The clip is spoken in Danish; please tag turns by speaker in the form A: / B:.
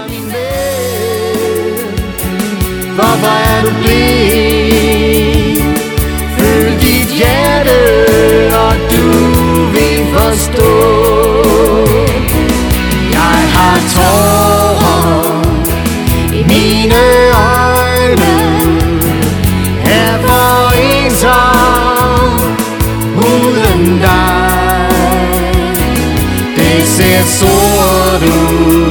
A: min ven, hvorfor er du blind? Føl dit hjerte, og du vil forstå. Jeg har tårer i mine øjne, er for ensom uden dig. Det ser sort ud